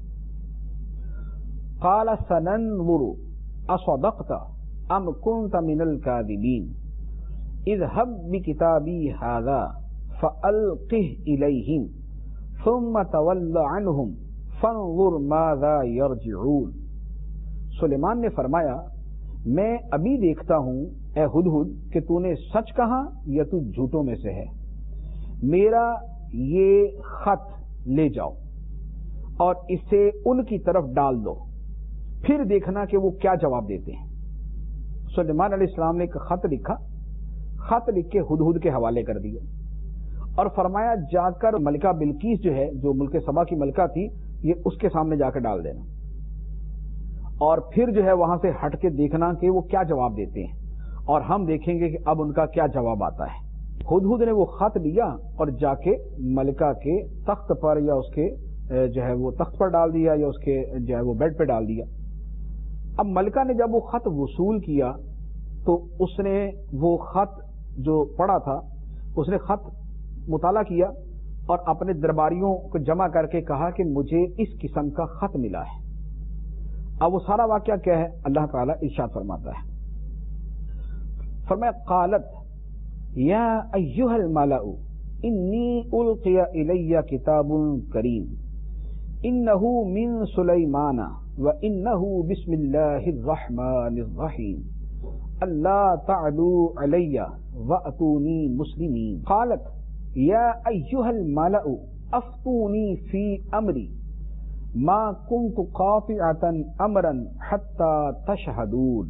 قال سننظر اصدقت ام كنت من الكاذبين اذهب بكتابي هذا فألقه إليهم ثم تول عنهم فانظر ماذا يرجعون۔ سلیمان نے فرمایا، میں ابھی دیکھتا ہوں اے ہدہد کہ تو نے سچ کہا یا تو جھوٹوں میں سے ہے۔ میرا یہ خط لے جاؤ اور اسے ان کی طرف ڈال دو، پھر دیکھنا کہ وہ کیا جواب دیتے ہیں۔ سلیمان علیہ السلام نے ایک خط لکھا، خط لکھ کے ہدہد کے حوالے کر دیا اور فرمایا جا کر ملکہ بلقیس جو ہے، جو ملک سبا کی ملکہ تھی، یہ اس کے سامنے جا کر ڈال دینا، اور پھر جو ہے وہاں سے ہٹ کے دیکھنا کہ وہ کیا جواب دیتے ہیں، اور ہم دیکھیں گے کہ اب ان کا کیا جواب آتا ہے۔ ہدہد نے وہ خط لیا اور جا کے ملکہ کے تخت پر یا اس کے جو ہے وہ تخت پر ڈال دیا، یا اس کے جو ہے وہ بیڈ پہ ڈال دیا۔ اب ملکہ نے جب وہ خط وصول کیا تو اس نے وہ خط جو پڑھا تھا، اس نے خط مطالعہ کیا اور اپنے درباریوں کو جمع کر کے کہا کہ مجھے اس قسم کا خط ملا ہے۔ اب وہ سارا واقعہ کیا ہے؟ اللہ تعالیٰ ارشاد فرماتا ہے، فرمایا قالت یا ایھا الملأ انی القی الی کتاب کریم انہ من سلیمان وانہ بسم اللہ الرحمن الرحیم اللہ تعلوا علی واتونی مسلمین۔ قالت یا ایھا الملأ افتونی فی امری ما کنت قاطعۃ امرا حتی تشہدون۔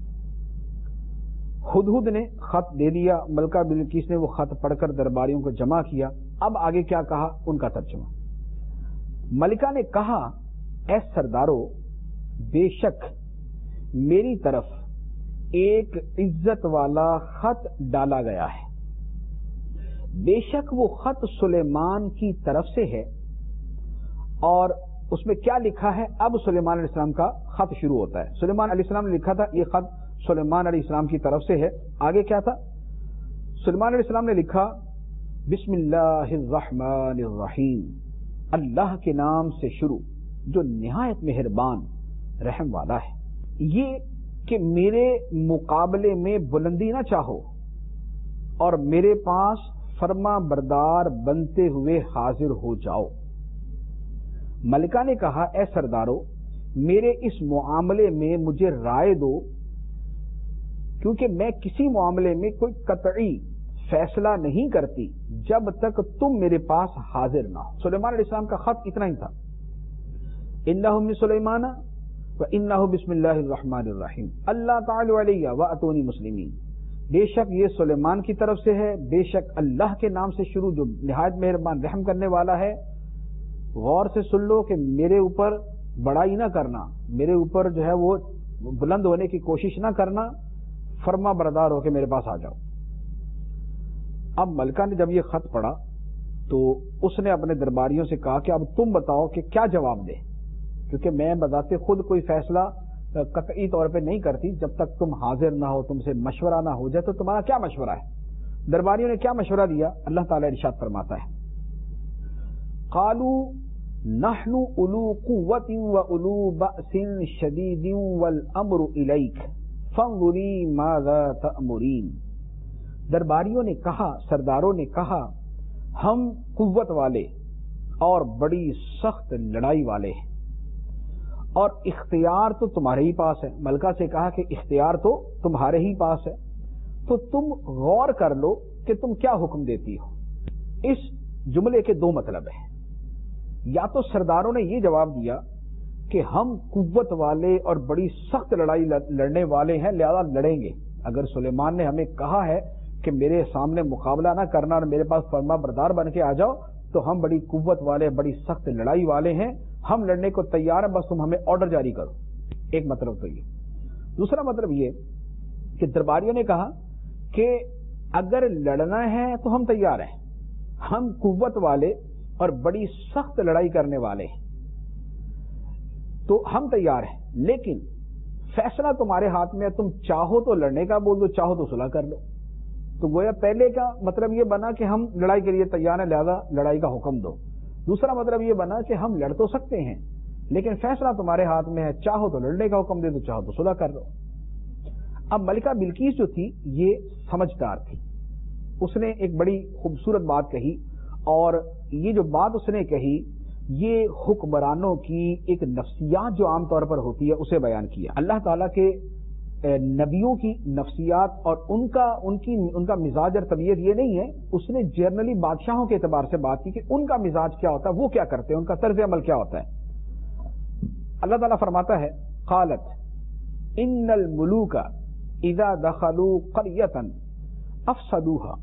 ہدہد نے خط دے دیا، ملکہ بلقیس نے وہ خط پڑھ کر درباریوں کو جمع کیا۔ اب آگے کیا کہا ان کا ترجمہ۔ ملکہ نے کہا، اے سردارو، بے شک میری طرف ایک عزت والا خط ڈالا گیا ہے، بے شک وہ خط سلیمان کی طرف سے ہے، اور اس میں کیا لکھا ہے؟ اب سلیمان علیہ السلام کا خط شروع ہوتا ہے. سلیمان علیہ السلام نے لکھا تھا، یہ خط سلیمان علیہ السلام کی طرف سے ہے. آگے کیا تھا؟ سلیمان علیہ السلام نے لکھا بسم اللہ الرحمن الرحیم، اللہ کے نام سے شروع جو نہایت مہربان رحم والا ہے. یہ کہ میرے مقابلے میں بلندی نہ چاہو اور میرے پاس فرما بردار بنتے ہوئے حاضر ہو جاؤ. ملکہ نے کہا اے سردارو میرے اس معاملے میں مجھے رائے دو، کیونکہ میں کسی معاملے میں کوئی قطعی فیصلہ نہیں کرتی جب تک تم میرے پاس حاضر نہ ہو. سلیمان علیہ السلام کا خط اتنا ہی تھا، انہ من سلیمان وانہ بسم اللہ الرحمن الرحیم اللہ تعالی علیہ واتونی مسلمین. بے شک یہ سلیمان کی طرف سے ہے، بے شک اللہ کے نام سے شروع جو نہایت مہربان رحم کرنے والا ہے. غور سے سن لو کہ میرے اوپر بڑائی نہ کرنا، میرے اوپر جو ہے وہ بلند ہونے کی کوشش نہ کرنا، فرما بردار ہو کے میرے پاس آ جاؤ. اب ملکہ نے جب یہ خط پڑھا تو اس نے اپنے درباریوں سے کہا کہ اب تم بتاؤ کہ کیا جواب دے، کیونکہ میں بذات خود کوئی فیصلہ قطعی طور پہ نہیں کرتی جب تک تم حاضر نہ ہو، تم سے مشورہ نہ ہو جائے. تو تمہارا کیا مشورہ ہے؟ درباریوں نے کیا مشورہ دیا؟ اللہ تعالیٰ ارشاد فرماتا ہے قالوا نحن اولو قوت واولو بأس شدید والامر الیک فانظری ماذا تأمرین. درباریوں نے کہا، سرداروں نے کہا ہم قوت والے اور بڑی سخت لڑائی والے ہیں اور اختیار تو تمہارے ہی پاس ہے. ملکہ سے کہا کہ اختیار تو تمہارے ہی پاس ہے، تو تم غور کر لو کہ تم کیا حکم دیتی ہو. اس جملے کے دو مطلب ہیں. یا تو سرداروں نے یہ جواب دیا کہ ہم قوت والے اور بڑی سخت لڑائی لڑنے والے ہیں لہذا لڑیں گے. اگر سلیمان نے ہمیں کہا ہے کہ میرے سامنے مقابلہ نہ کرنا اور میرے پاس فرما بردار بن کے آ جاؤ تو ہم بڑی قوت والے بڑی سخت لڑائی والے ہیں، ہم لڑنے کو تیار ہیں، بس تم ہمیں آرڈر جاری کرو. ایک مطلب تو یہ. دوسرا مطلب یہ کہ درباریوں نے کہا کہ اگر لڑنا ہے تو ہم تیار ہیں، ہم قوت والے اور بڑی سخت لڑائی کرنے والے ہیں تو ہم تیار ہیں، لیکن فیصلہ تمہارے ہاتھ میں ہے، تم چاہو تو لڑنے کا بول دو، چاہو تو صلح کر لو. تو گویا پہلے کا مطلب یہ بنا کہ ہم لڑائی کے لیے تیار ہیں لہذا لڑائی کا حکم دو. دوسرا مطلب یہ بنا کہ ہم لڑ تو سکتے ہیں لیکن فیصلہ تمہارے ہاتھ میں ہے، چاہو تو لڑنے کا حکم دے دو، چاہو تو صلح کر لو. اب ملکہ بلقیس جو تھی یہ سمجھدار تھی، اس نے ایک بڑی خوبصورت بات کہی، اور یہ جو بات اس نے کہی یہ حکمرانوں کی ایک نفسیات جو عام طور پر ہوتی ہے اسے بیان کیا. اللہ تعالیٰ کے نبیوں کی نفسیات اور ان کا مزاج اور طبیعت یہ نہیں ہے. اس نے جنرلی بادشاہوں کے اعتبار سے بات کی کہ ان کا مزاج کیا ہوتا ہے، وہ کیا کرتے ہیں، ان کا طرز عمل کیا ہوتا ہے. اللہ تعالیٰ فرماتا ہے قالت ان الملوک اذا دخلوا قرية افسدوها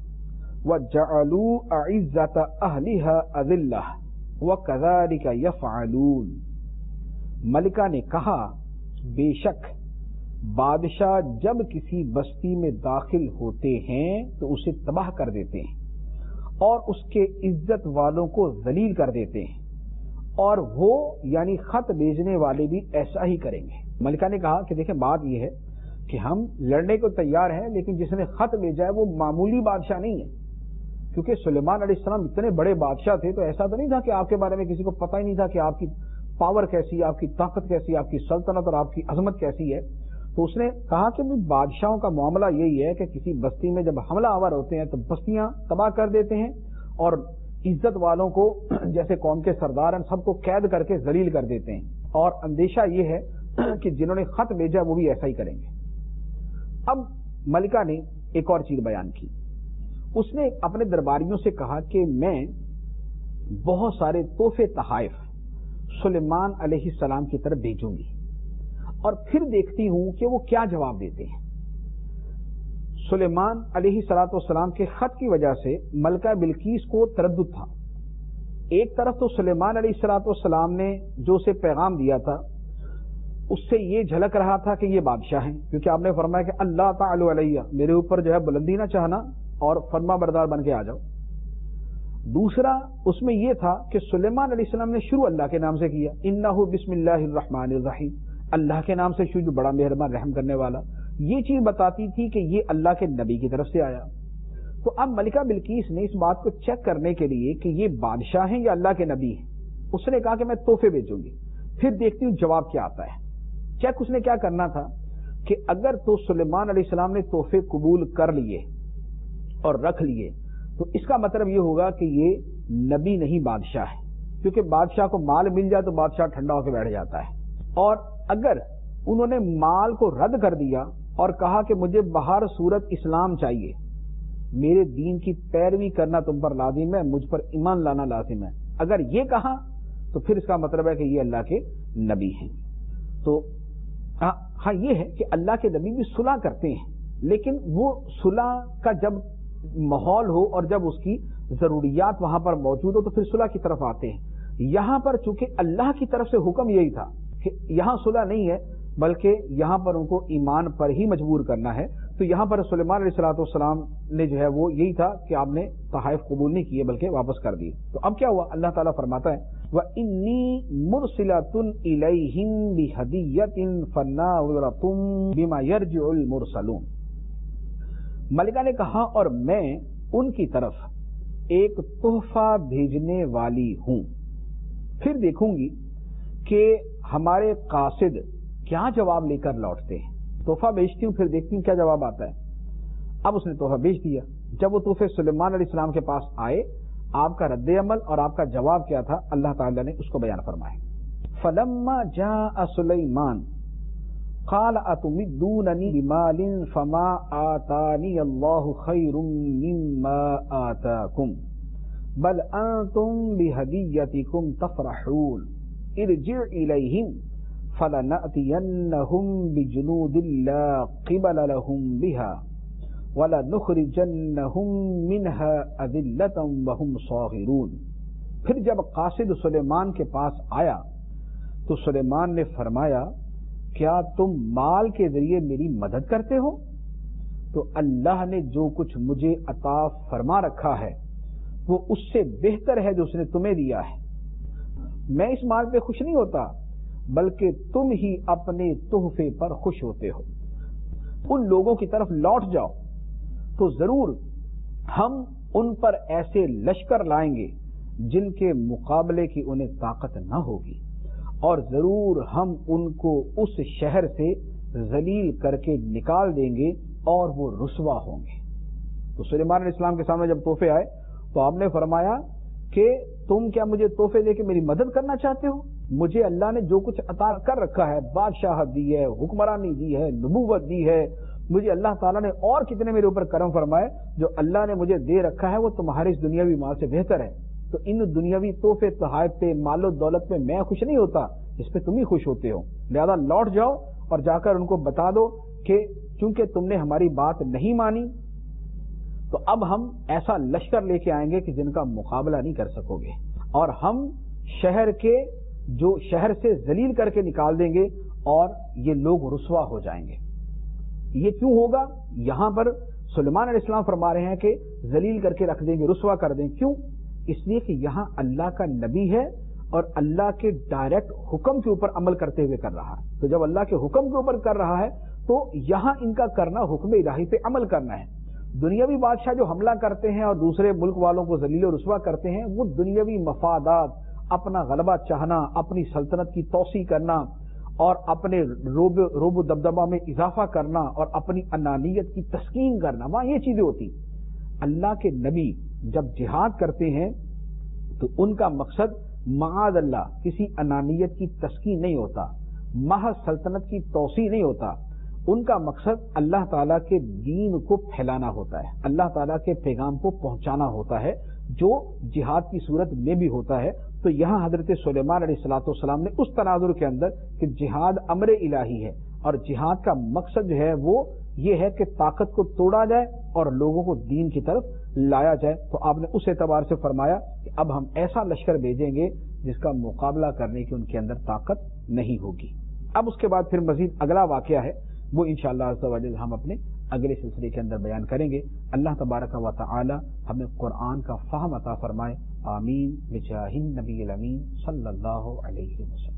وجعلوا اعزة اهلها اذلة وكذلك يفعلون. ملکہ نے کہا بے شک بادشاہ جب کسی بستی میں داخل ہوتے ہیں تو اسے تباہ کر دیتے ہیں اور اس کے عزت والوں کو ذلیل کر دیتے ہیں، اور وہ یعنی خط بھیجنے والے بھی ایسا ہی کریں گے. ملکہ نے کہا کہ دیکھیں بات یہ ہے کہ ہم لڑنے کو تیار ہیں لیکن جس نے خط بھیجا ہے وہ معمولی بادشاہ نہیں ہے، کیونکہ سلیمان علیہ السلام اتنے بڑے بادشاہ تھے تو ایسا تو نہیں تھا کہ آپ کے بارے میں کسی کو پتہ ہی نہیں تھا کہ آپ کی پاور کیسی ہے، آپ کی طاقت کیسی ہے، آپ کی سلطنت اور آپ کی عظمت کیسی ہے. تو اس نے کہا کہ بادشاہوں کا معاملہ یہی ہے کہ کسی بستی میں جب حملہ آور ہوتے ہیں تو بستیاں تباہ کر دیتے ہیں اور عزت والوں کو جیسے قوم کے سردار ہیں سب کو قید کر کے ذلیل کر دیتے ہیں، اور اندیشہ یہ ہے کہ جنہوں نے خط بھیجا وہ بھی ایسا ہی کریں گے. اب ملکہ نے ایک اور چیز بیان کی. اس نے اپنے درباریوں سے کہا کہ میں بہت سارے تحفے تحائف سلیمان علیہ السلام کی طرف بھیجوں گی اور پھر دیکھتی ہوں کہ وہ کیا جواب دیتے ہیں. سلیمان علیہ السلام کے خط کی وجہ سے ملکہ بلقیس کو تردد تھا. ایک طرف تو سلیمان علیہ السلام نے جو اسے پیغام دیا تھا اس سے یہ جھلک رہا تھا کہ یہ بادشاہ ہیں، کیونکہ آپ نے فرمایا کہ اللہ تعالی علیہ، میرے اوپر جو ہے بلندی نہ چاہنا اور فرما بردار بن کے آ جاؤ. دوسرا اس میں یہ تھا کہ سلیمان علیہ السلام نے شروع اللہ کے نام سے کیا، انہ بسم اللہ الرحمن الرحیم، اللہ کے نام سے شروع جو بڑا مہربان رحم کرنے والا، یہ چیز بتاتی تھی کہ یہ اللہ کے نبی کی طرف سے آیا۔ تو اب ملکہ بلقیس نے اس بات کو چیک کرنے کے لیے کہ یہ بادشاہ ہیں یا اللہ کے نبی ہیں، اس نے کہا کہ میں تحفے بھیجوں گی، پھر دیکھتی ہوں جواب کیا آتا ہے۔ چیک اس نے کیا کرنا تھا کہ اگر تو سلیمان علیہ السلام نے تحفے قبول کر لیے اور رکھ لیے تو اس کا مطلب یہ ہوگا کہ یہ نبی نہیں بادشاہ ہے، کیونکہ بادشاہ کو مال مل جائے تو بادشاہ ٹھنڈا ہو کے بیٹھ جاتا ہے۔ اور اگر انہوں نے مال کو رد کر دیا اور کہا کہ مجھے بہر صورت اسلام چاہیے، میرے دین کی پیروی کرنا تم پر لازم ہے، مجھ پر ایمان لانا لازم ہے، اگر یہ کہا تو پھر اس کا مطلب ہے کہ یہ اللہ کے نبی ہیں۔ تو ہاں یہ ہے کہ اللہ کے نبی بھی صلح کرتے ہیں، لیکن وہ صلح کا جب ماحول ہو اور جب اس کی ضروریات وہاں پر موجود ہو تو پھر صلح کی طرف آتے ہیں۔ یہاں پر چونکہ اللہ کی طرف سے حکم یہی تھا کہ یہاں صلح نہیں ہے بلکہ یہاں پر ان کو ایمان پر ہی مجبور کرنا ہے، تو یہاں پر سلیمان علیہ السلام نے جو ہے وہ یہی تھا کہ آپ نے تحائف قبول نہیں کیے بلکہ واپس کر دیے۔ تو اب کیا ہوا، اللہ تعالیٰ فرماتا ہے وَإِنِّي مُرْسِلَةٌ إِلَيْهِمْ بِهَدِيَّةٍ فَنَاظِرَةٌ بِمَا يَرْجِعُ الْمُرْسَلُونَ۔ ملکہ نے کہا اور میں ان کی طرف ایک تحفہ بھیجنے والی ہوں، پھر دیکھوں گی کہ ہمارے قاصد کیا جواب لے کر لوٹتے ہیں۔ تحفہ بھیجتی ہوں پھر دیکھتی ہوں کیا جواب آتا ہے۔ اب اس نے تحفہ بھیج دیا۔ جب وہ تحفے سلیمان علیہ السلام کے پاس آئے، آپ کا رد عمل اور آپ کا جواب کیا تھا اللہ تعالیٰ نے اس کو بیان فرمایا۔ فَلَمَّا جَاءَ سُلَيْمَانُ قَالَ أَتُمِدُّونَنِي بِمَالٍ فَمَا آتَانِيَ اللَّهُ خَيْرٌ مِّمَّا آتَاكُمْ بَلْ أَنتُمْ بِهَدِيَّتِكُمْ تَفْرَحُونَ ارْجِعْ إِلَيْهِمْ فَلَنَأْتِيَنَّهُمْ بِجُنُودٍ لَّا قِبَلَ لَهُمْ بِهَا وَلَنُخْرِجَنَّهُمْ مِنْهَا أَذِلَّةً وَهُمْ صَاغِرُونَ۔ پھر جب قاصد سلیمان کے پاس آیا تو سلیمان نے فرمایا کیا تم مال کے ذریعے میری مدد کرتے ہو؟ تو اللہ نے جو کچھ مجھے عطا فرما رکھا ہے وہ اس سے بہتر ہے جو اس نے تمہیں دیا ہے۔ میں اس مال پہ خوش نہیں ہوتا بلکہ تم ہی اپنے تحفے پر خوش ہوتے ہو۔ ان لوگوں کی طرف لوٹ جاؤ تو ضرور ہم ان پر ایسے لشکر لائیں گے جن کے مقابلے کی انہیں طاقت نہ ہوگی، اور ضرور ہم ان کو اس شہر سے ذلیل کر کے نکال دیں گے اور وہ رسوا ہوں گے۔ تو سلیمان علیہ السلام کے سامنے جب تحفے آئے تو آپ نے فرمایا کہ تم کیا مجھے تحفے دے کے میری مدد کرنا چاہتے ہو؟ مجھے اللہ نے جو کچھ عطا کر رکھا ہے، بادشاہت دی ہے، حکمرانی دی ہے، نبوت دی ہے، مجھے اللہ تعالیٰ نے اور کتنے میرے اوپر کرم فرمائے، جو اللہ نے مجھے دے رکھا ہے وہ تمہارے اس دنیاوی مال سے بہتر ہے۔ تو ان دنیاوی تحفے تحائف پہ، مال و دولت پہ میں خوش نہیں ہوتا، اس پہ تم ہی خوش ہوتے ہو، لہذا لوٹ جاؤ اور جا کر ان کو بتا دو کہ چونکہ تم نے ہماری بات نہیں مانی تو اب ہم ایسا لشکر لے کے آئیں گے کہ جن کا مقابلہ نہیں کر سکو گے، اور ہم شہر سے ذلیل کر کے نکال دیں گے اور یہ لوگ رسوا ہو جائیں گے۔ یہ کیوں ہوگا؟ یہاں پر سلیمان علیہ السلام فرما رہے ہیں کہ ذلیل کر کے رکھ دیں گے، رسوا کر دیں۔ کیوں؟ اس لیے کہ یہاں اللہ کا نبی ہے اور اللہ کے ڈائریکٹ حکم کے اوپر عمل کرتے ہوئے کر رہا ہے، تو جب اللہ کے حکم کے اوپر کر رہا ہے تو یہاں ان کا کرنا حکم الہی پہ عمل کرنا ہے۔ دنیاوی بادشاہ جو حملہ کرتے ہیں اور دوسرے ملک والوں کو ذلیل و رسوا کرتے ہیں، وہ دنیاوی مفادات، اپنا غلبہ چاہنا، اپنی سلطنت کی توسیع کرنا اور اپنے روب و دبدبہ میں اضافہ کرنا اور اپنی انانیت کی تسکین کرنا، وہاں یہ چیزیں ہوتی۔ اللہ کے نبی جب جہاد کرتے ہیں تو ان کا مقصد معاذ اللہ کسی انانیت کی تسکین نہیں ہوتا، محض سلطنت کی توسیع نہیں ہوتا، ان کا مقصد اللہ تعالیٰ کے دین کو پھیلانا ہوتا ہے، اللہ تعالیٰ کے پیغام کو پہنچانا ہوتا ہے، جو جہاد کی صورت میں بھی ہوتا ہے۔ تو یہاں حضرت سلیمان علیہ السلام نے اس تناظر کے اندر کہ جہاد امر الہی ہے اور جہاد کا مقصد جو ہے وہ یہ ہے کہ طاقت کو توڑا جائے اور لوگوں کو دین کی طرف لایا جائے، تو آپ نے اس اعتبار سے فرمایا کہ اب ہم ایسا لشکر بھیجیں گے جس کا مقابلہ کرنے کی ان کے اندر طاقت نہیں ہوگی۔ اب اس کے بعد پھر مزید اگلا واقعہ ہے، وہ انشاءاللہ عز و جل ہم اپنے اگلے سلسلے کے اندر بیان کریں گے۔ اللہ تبارک و تعالی ہمیں قرآن کا فہم عطا فرمائے، آمین بجاہ النبی الامین صلی اللہ علیہ وسلم۔